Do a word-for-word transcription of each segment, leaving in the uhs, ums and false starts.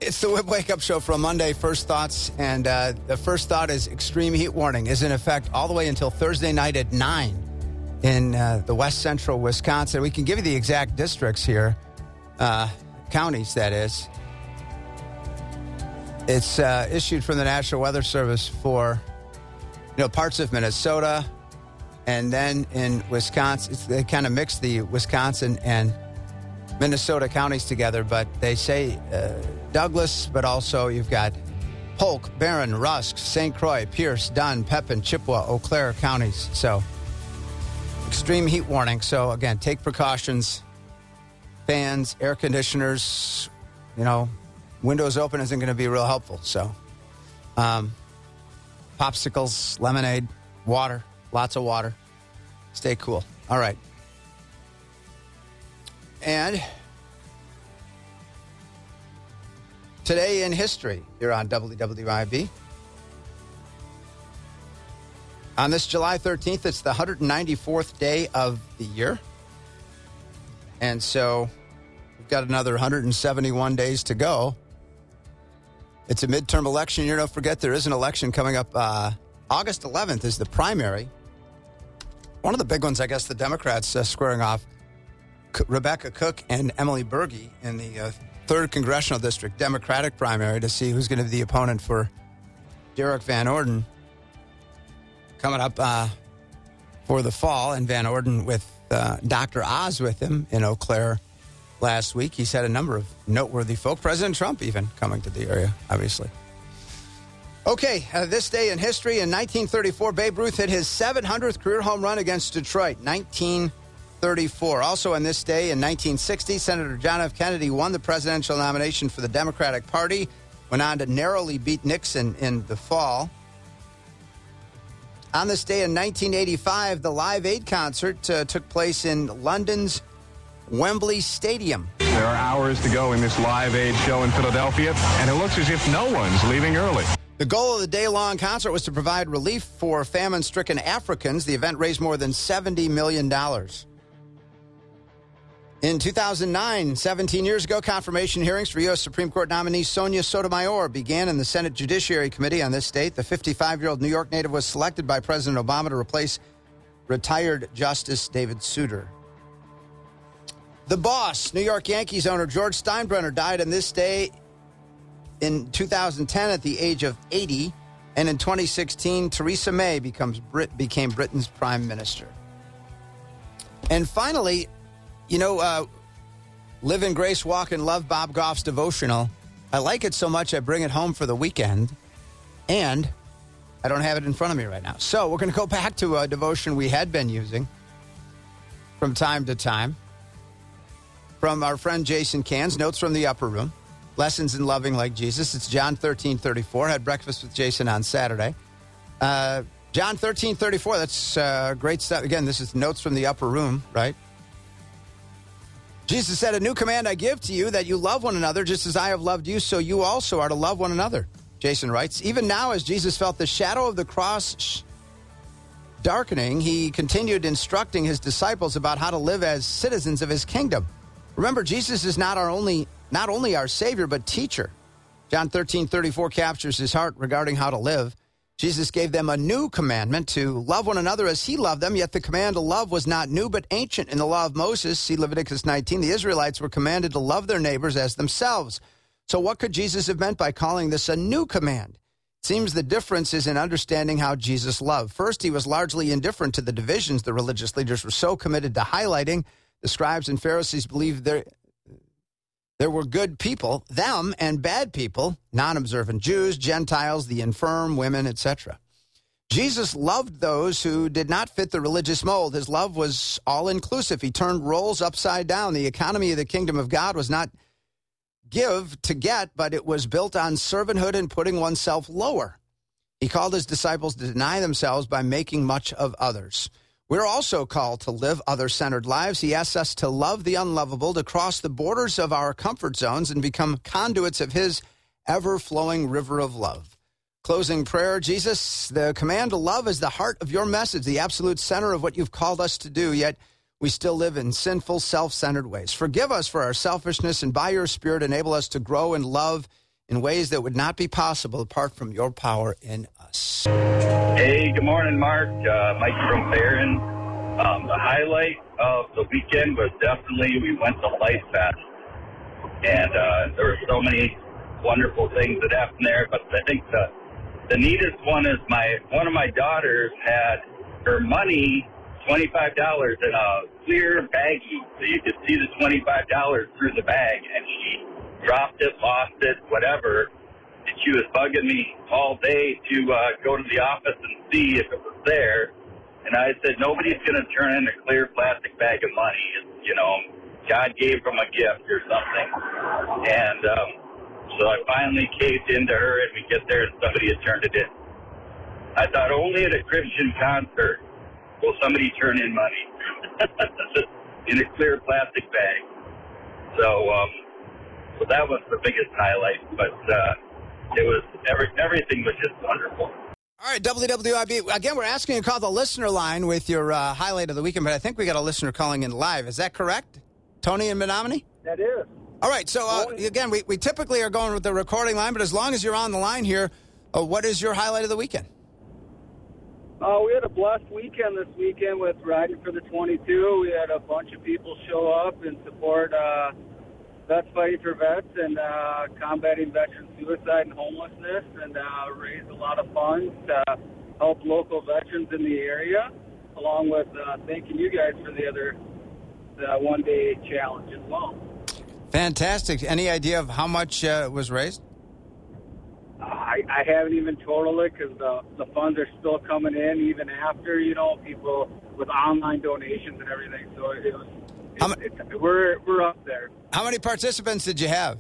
It's the Whip Wake Up Show for a Monday. First thoughts, and uh, the first thought is extreme heat warning is in effect all the way until Thursday night at nine in uh, the west central Wisconsin. We can give you the exact districts here, uh, counties, that is. It's uh, issued from the National Weather Service for, you know, parts of Minnesota, and then in Wisconsin. It's, they kind of mix the Wisconsin and Minnesota counties together, but they say uh, Douglas, but also you've got Polk, Barron, Rusk, Saint Croix, Pierce, Dunn, Pepin, Chippewa, Eau Claire counties. So extreme heat warning. So again, take precautions. Fans, air conditioners, you know, windows open isn't going to be real helpful. So um, popsicles, lemonade, water, lots of water. Stay cool. All right. And today in history, you're on W W I B. On this July thirteenth, it's the one hundred ninety-fourth day of the year. And so we've got another one hundred seventy-one days to go. It's a midterm election year. Don't forget, there is an election coming up. Uh, August eleventh is the primary. One of the big ones, I guess, the Democrats uh, squaring off Rebecca Cook and Emily Berge in the uh, third Congressional District Democratic primary to see who's going to be the opponent for Derek Van Orden coming up uh, for the fall. And Van Orden with uh, Doctor Oz with him in Eau Claire last week. He's had a number of noteworthy folk, President Trump even coming to the area, obviously. Okay, uh, this day in history, in nineteen thirty-four, Babe Ruth hit his seven hundredth career home run against Detroit, nineteen thirty-four. Also on this day in nineteen sixty, Senator John F. Kennedy won the presidential nomination for the Democratic Party, went on to narrowly beat Nixon in the fall. On this day in nineteen eighty-five, the Live Aid concert uh, took place in London's Wembley Stadium. There are hours to go in this Live Aid show in Philadelphia, and it looks as if no one's leaving early. The goal of the day-long concert was to provide relief for famine-stricken Africans. The event raised more than seventy million dollars. In two thousand nine, seventeen years ago, confirmation hearings for U S Supreme Court nominee Sonia Sotomayor began in the Senate Judiciary Committee on this date. The fifty-five-year-old New York native was selected by President Obama to replace retired Justice David Souter. The boss, New York Yankees owner George Steinbrenner, died on this day in two thousand ten at the age of eighty. And in twenty sixteen, Theresa May becomes Brit, became Britain's prime minister. And finally, you know, uh, Live in Grace, Walk in Love, Bob Goff's devotional. I like it so much I bring it home for the weekend, and I don't have it in front of me right now. So we're going to go back to a devotion we had been using from time to time from our friend Jason Cans, Notes from the Upper Room, Lessons in Loving Like Jesus. It's John thirteen thirty-four. Had breakfast with Jason on Saturday. Uh, John thirteen thirty-four, that's uh, great stuff. Again, this is Notes from the Upper Room, right? Jesus said, "A new command I give to you, that you love one another just as I have loved you, so you also are to love one another." Jason writes, even now as Jesus felt the shadow of the cross sh- darkening, he continued instructing his disciples about how to live as citizens of his kingdom. Remember, Jesus is not our only, not only our Savior, but teacher. John thirteen thirty-four captures his heart regarding how to live. Jesus gave them a new commandment to love one another as he loved them, yet the command to love was not new but ancient. In the law of Moses, see Leviticus nineteen, the Israelites were commanded to love their neighbors as themselves. So what could Jesus have meant by calling this a new command? It seems the difference is in understanding how Jesus loved. First, he was largely indifferent to the divisions the religious leaders were so committed to highlighting. The scribes and Pharisees believed there, there were good people, them, and bad people, non-observant Jews, Gentiles, the infirm, women, et cetera. Jesus loved those who did not fit the religious mold. His love was all-inclusive. He turned roles upside down. The economy of the kingdom of God was not give to get, but it was built on servanthood and putting oneself lower. He called his disciples to deny themselves by making much of others. We're also called to live other-centered lives. He asks us to love the unlovable, to cross the borders of our comfort zones and become conduits of his ever-flowing river of love. Closing prayer, Jesus, the command to love is the heart of your message, the absolute center of what you've called us to do, yet we still live in sinful, self-centered ways. Forgive us for our selfishness, and by your Spirit enable us to grow in love in ways that would not be possible apart from your power in us. Hey, good morning, Mark. Uh, Mike from Barron. Um, the highlight of the weekend was definitely we went to Life Fest. And uh, there were so many wonderful things that happened there. But I think the, the neatest one is my one of my daughters had her money, twenty-five dollars, in a clear baggie. So you could see the twenty-five dollars through the bag. And she dropped it, lost it, whatever. And she was bugging me all day to uh, go to the office and see if it was there. And I said, nobody's going to turn in a clear plastic bag of money. It's, you know, God gave them a gift or something. And um, so I finally caved into her, and we get there, and somebody had turned it in. I thought only at a Christian concert will somebody turn in money in a clear plastic bag. So, um, so that was the biggest highlight. But uh, it was every, everything was just wonderful. All right, W W I B. Again, we're asking you to call the listener line with your uh, highlight of the weekend, but I think we got a listener calling in live. Is that correct? Tony in Menominee? That is. All right, so uh, again, we, we typically are going with the recording line, but as long as you're on the line here, uh, what is your highlight of the weekend? Uh, we had a blessed weekend this weekend with Riding for the twenty-two. We had a bunch of people show up and support uh, Vets Fighting for Vets and uh, combating veteran suicide and homelessness, and uh, raised a lot of funds to help local veterans in the area, along with uh, thanking you guys for the other the one-day challenge as well. Fantastic. Any idea of how much uh, was raised? Uh, I, I haven't even totaled it because the, the funds are still coming in even after, you know, people with online donations and everything. So it was, it, it, we're we're up there. How many participants did you have?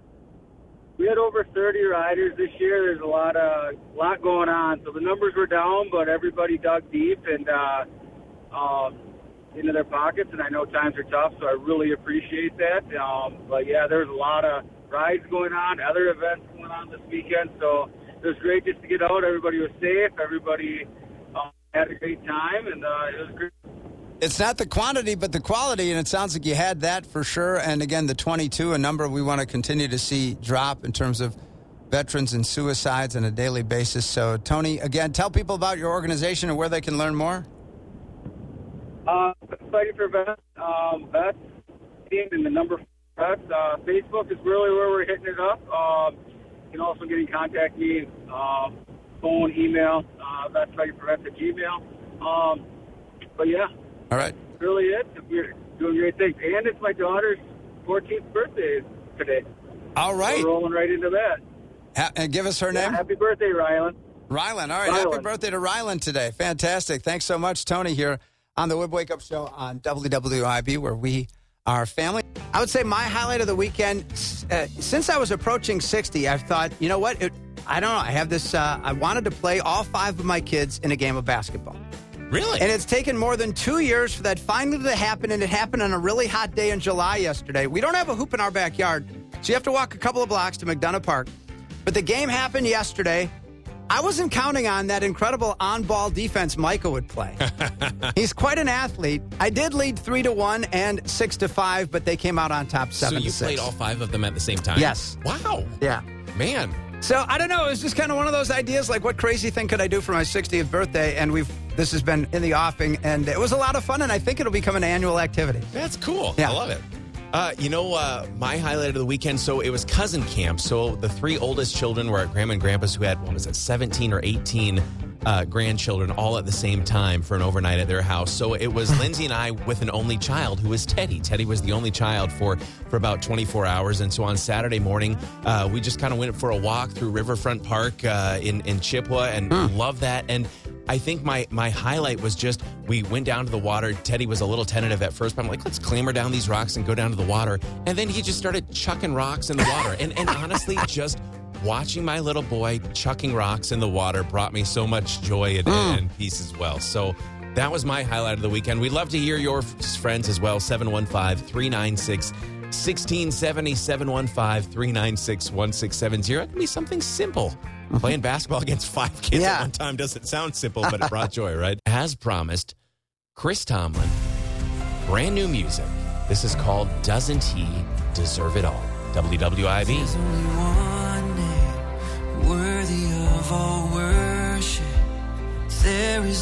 We had over thirty riders this year. There's a lot of lot going on. So the numbers were down, but everybody dug deep and uh, um, into their pockets. And I know times are tough, so I really appreciate that. Um, but, yeah, there's a lot of rides going on, other events going on this weekend. So it was great just to get out. Everybody was safe. Everybody uh, had a great time, and uh, it was great. It's not the quantity, but the quality, and it sounds like you had that for sure. And, again, the twenty-two, a number we want to continue to see drop in terms of veterans and suicides on a daily basis. So, Tony, again, tell people about your organization and where they can learn more. Uh, Fighting for Vets, um, Vets, and the number four Vets. Uh, Facebook is really where we're hitting it up. Um, you can also get in contact me, uh, phone, email, uh, Vets Fighting for Vets at Gmail. Um, but, yeah. All right. That's really it. We're doing great things. And it's my daughter's fourteenth birthday today. All right. So we're rolling right into that. Ha- and give us her yeah, name. Happy birthday, Rylan. Rylan. All right. Rylan. Happy birthday to Rylan today. Fantastic. Thanks so much, Tony, here on the Wood Wake Up Show on W W I B, where we are family. I would say my highlight of the weekend, uh, since I was approaching sixty, I've thought, you know what? It, I don't know. I have this, uh, I wanted to play all five of my kids in a game of basketball. Really? And it's taken more than two years for that finally to happen, and it happened on a really hot day in July yesterday. We don't have a hoop in our backyard, so you have to walk a couple of blocks to McDonough Park. But the game happened yesterday. I wasn't counting on that incredible on-ball defense Micah would play. He's quite an athlete. I did lead three to one and six to five, but they came out on top seven to six. So you played all five of them at the same time? Yes. Wow. Yeah. Man. So, I don't know. It was just kind of one of those ideas, like, what crazy thing could I do for my sixtieth birthday? And we've this has been in the offing, and it was a lot of fun, and I think it'll become an annual activity. That's cool. Yeah. I love it. Uh, you know, uh, my highlight of the weekend, so it was cousin camp. So the three oldest children were at Grandma and Grandpa's, who had, what was it, seventeen or eighteen uh, grandchildren all at the same time for an overnight at their house. So it was Lindsay and I with an only child, who was Teddy. Teddy was the only child for, for about twenty-four hours. And so on Saturday morning, uh, we just kind of went for a walk through Riverfront Park uh, in, in Chippewa, and hmm. loved that. And I think my my highlight was just, we went down to the water. Teddy was a little tentative at first, but I'm like, let's clamber down these rocks and go down to the water. And then he just started chucking rocks in the water. And, and honestly, just watching my little boy chucking rocks in the water brought me so much joy and, mm. and peace as well. So that was my highlight of the weekend. We'd love to hear your friends as well. seven one five, three nine six, one six seven zero, seven one five, three nine six, one six seven zero. It can be something simple. Playing basketball against five kids yeah. at one time doesn't sound simple, but it brought joy, right? As promised, Chris Tomlin, brand new music. This is called Doesn't He Deserve It All? W W I B.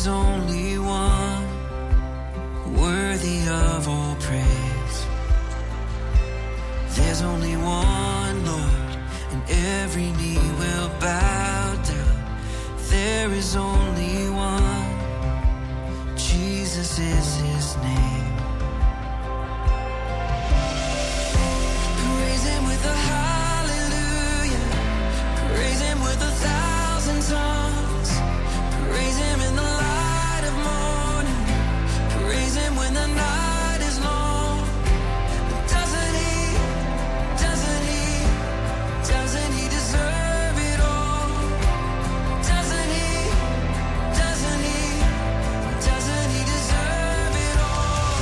is only one worthy of all praise. There's only one Lord, and every knee will bow down. There is only one, Jesus is his name. Praise him with a hallelujah. Praise him with a thousand tongues. Praise him in the light of morning. Praise him when the night is long. Doesn't he, doesn't he, doesn't he deserve it all? Doesn't he, doesn't he, doesn't he deserve it all?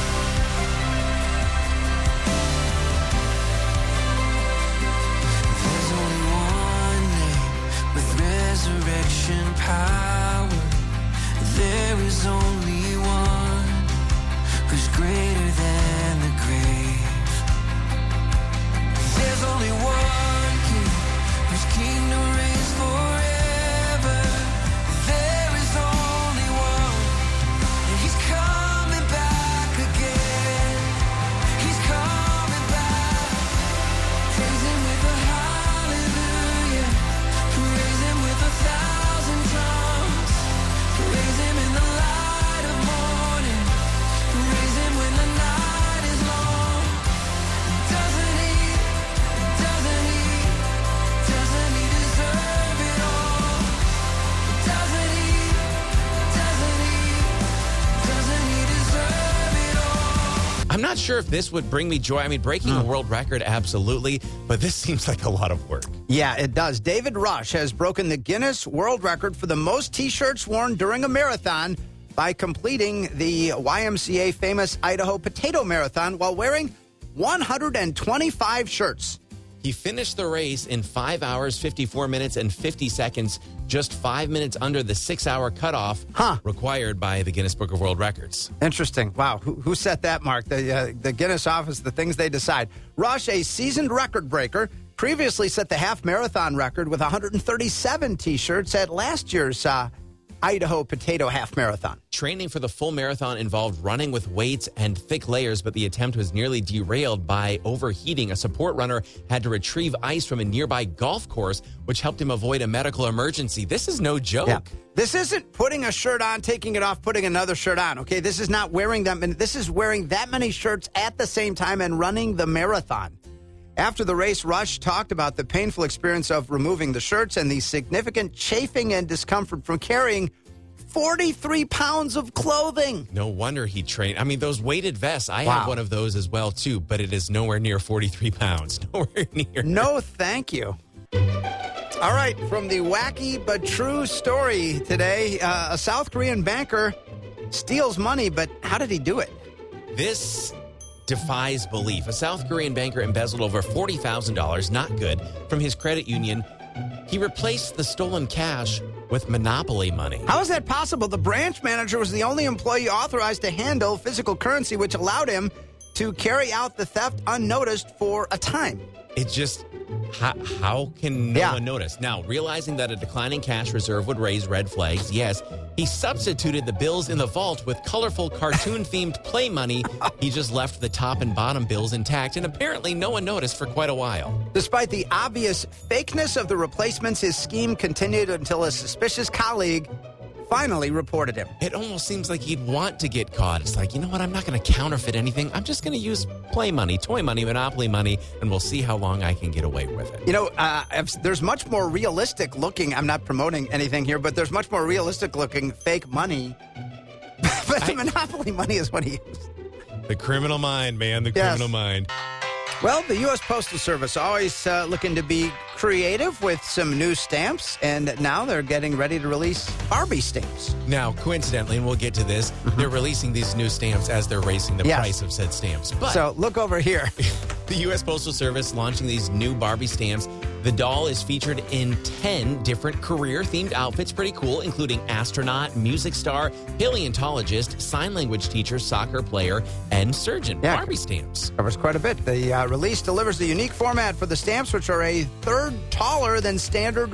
There's only one name with resurrection power. There is only one who's greater than the grave. There's only one king whose kingdom reigns forever. There is only one, and he's coming back again. He's coming back. Praise him with a hallelujah. Praise him with a thousand tongues. Praise him in the light of morning. Praise him when the night is long. Doesn't he, doesn't he, doesn't he deserve it all? Doesn't he, doesn't he, doesn't he deserve it all? I'm not sure if this would bring me joy. I mean, breaking a world record, absolutely. But this seems like a lot of work. Yeah, it does. David Rush has broken the Guinness World Record for the most T-shirts worn during a marathon by completing the Y M C A famous Idaho Potato Marathon while wearing one hundred twenty-five shirts. He finished the race in five hours, fifty-four minutes, and fifty seconds, just five minutes under the six-hour cutoff Huh. required by the Guinness Book of World Records. Interesting. Wow. Who, who set that mark? The, uh, the Guinness office, the things they decide. Rush, a seasoned record breaker, previously set the half marathon record with one hundred thirty-seven T-shirts at last year's uh, Idaho Potato Half Marathon. Training for the full marathon involved running with weights and thick layers, but the attempt was nearly derailed by overheating. A support runner had to retrieve ice from a nearby golf course, which helped him avoid a medical emergency. This is no joke. Yeah. This isn't putting a shirt on, taking it off, putting another shirt on, okay? This is not wearing them, and this is wearing that many shirts at the same time and running the marathon. After the race, Rush talked about the painful experience of removing the shirts and the significant chafing and discomfort from carrying forty-three pounds of clothing. No wonder he trained. I mean, those weighted vests, I Wow. have one of those as well, too, but it is nowhere near forty-three pounds. Nowhere near. No, thank you. All right, from the wacky but true story today, uh, a South Korean banker steals money, but how did he do it? This defies belief. A South Korean banker embezzled over forty thousand dollars, not good, from his credit union. He replaced the stolen cash with Monopoly money. How is that possible? The branch manager was the only employee authorized to handle physical currency, which allowed him to carry out the theft unnoticed for a time. It just, how, how can no Yeah. one notice? Now, realizing that a declining cash reserve would raise red flags, yes, he substituted the bills in the vault with colorful cartoon-themed play money. He just left the top and bottom bills intact, and apparently no one noticed for quite a while. Despite the obvious fakeness of the replacements, his scheme continued until a suspicious colleague finally reported him. It almost seems like he'd want to get caught. It's like, you know what? I'm not going to counterfeit anything. I'm just going to use play money, toy money, Monopoly money, and we'll see how long I can get away with it. You know, uh, if- there's much more realistic looking, I'm not promoting anything here, but there's much more realistic looking fake money. But the I- Monopoly money is what he used. The criminal mind, man, the Yes. criminal mind. Well, the U S Postal Service always uh, looking to be creative with some new stamps, and now they're getting ready to release Barbie stamps. Now, coincidentally, and we'll get to this, they're releasing these new stamps as they're raising the Yes. price of said stamps. But So look over here. the U S Postal Service launching these new Barbie stamps. The doll is featured in ten different career-themed outfits. Pretty cool, including astronaut, music star, paleontologist, sign language teacher, soccer player, and surgeon. Yeah. Barbie stamps. Covers quite a bit. The uh, release delivers the unique format for the stamps, which are a third taller than standard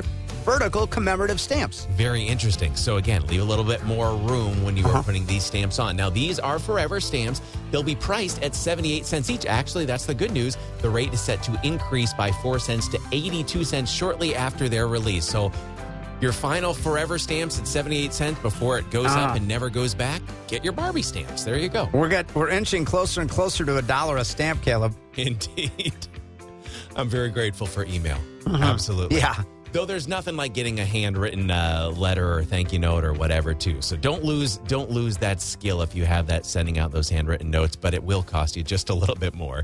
vertical commemorative stamps. Very interesting. So again, leave a little bit more room when you Uh-huh. are putting these stamps on. Now, these are forever stamps. They'll be priced at seventy-eight cents each. Actually, that's the good news. The rate is set to increase by four cents to eighty-two cents shortly after their release. So your final forever stamps at seventy-eight cents before it goes Uh-huh. up and never goes back. Get your Barbie stamps. There you go. We're get, we're inching closer and closer to a dollar a stamp, Caleb. Indeed. I'm very grateful for email. Absolutely. Yeah. Though there's nothing like getting a handwritten uh, letter or thank you note or whatever, too. So don't lose don't lose that skill if you have that sending out those handwritten notes, but it will cost you just a little bit more.